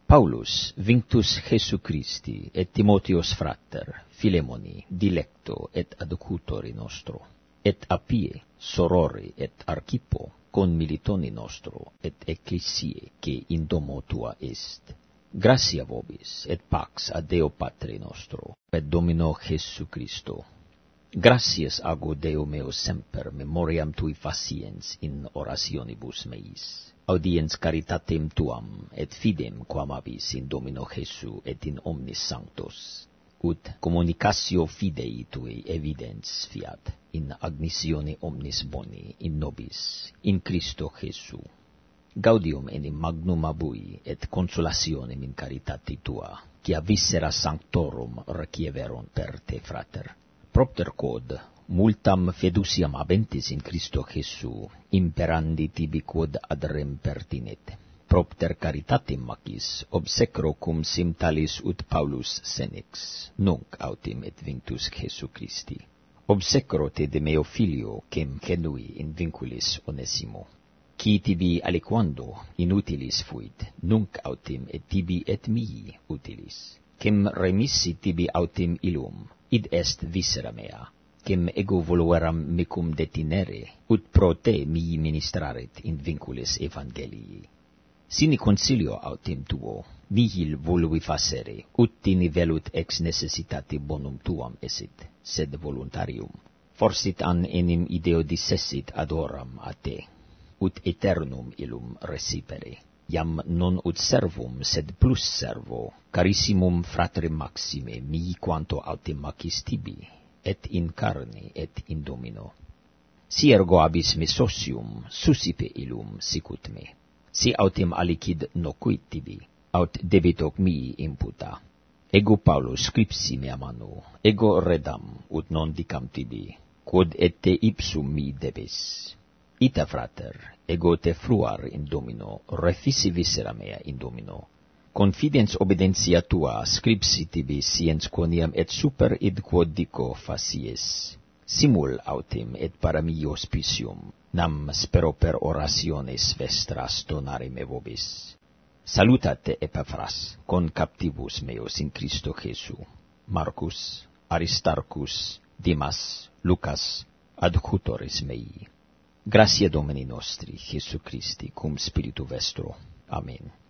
Paulus, Vinctus Jesu Christi, et Timotheos frater, Philemoni, dilecto et adjutori nostro, et Appie, sorori et Archipo, conmilitoni nostro, et ecclesiae, que in domo tua est. Gratia vobis, et pax ad Deo Patre nostro, et Domino Jesu Christo. Gratias ago Deo meo semper memoriam tui faciens in orationibus meis, audiens caritatem tuam, et fidem quam abis in Domino Jesu et in omnis sanctos, ut communicatio fidei tui evidens fiat, in admissione omnis boni in nobis, in Christo Jesu. Gaudium enim magnum abui, et consolationem in caritate tua, quia viscera sanctorum requieverunt per te, frater. Propter quod multam fiduciam abentis in Christo Jesu, imperandi tibi quod ad rem pertinet. Propter caritatem macis, obsecro cum sim talis ut Paulus senex, nunc autem et Vinctus Jesu Christi. Obsecro te de meo filio, quem genui in vinculis Onesimo. Qui tibi aliquando inutilis fuit, nunc autem et tibi et mihi utilis. Quem remissi tibi autem illum, id est viscera mea, quem ego volueram mecum detinere, ut pro te mihi ministraret in vinculis evangelii. Sine concilio autem tuo, nihil volui facere, ut tini velut ex necessitate bonum tuam esit, sed voluntarium. Forsit an enim ideo dissessit ad oram a te, ut aeternum illum recipere. Iam non ut servum, sed plus servo, carissimum fratere Maxime, mihi quanto autem macis tibi, et in carne, et in Domino. Si ergo abis me socium, susipe illum sicut me. Si autem alicid nocuit tibi, aut debitok mihi imputa. Ego Paulus scripsi mea manu, ego redam, ut non dicam tibi, quod et te ipsum mi debes. Ita frater, ego te fruar in Domino, refisi viscera mea in Domino. Confidens obedientia tua scripsi tibi sciens quoniam et super id quod dico facies. Simul autem et para mi hospicium, nam spero per orationes vestras donare me vobis. Salutate Epaphras, con captivus meos in Christo Jesu, Marcus, Aristarchus, Dimas, Lucas, adjutores mei. Gratia Domini nostri, Jesu Christi, cum spiritu vestro. Amen.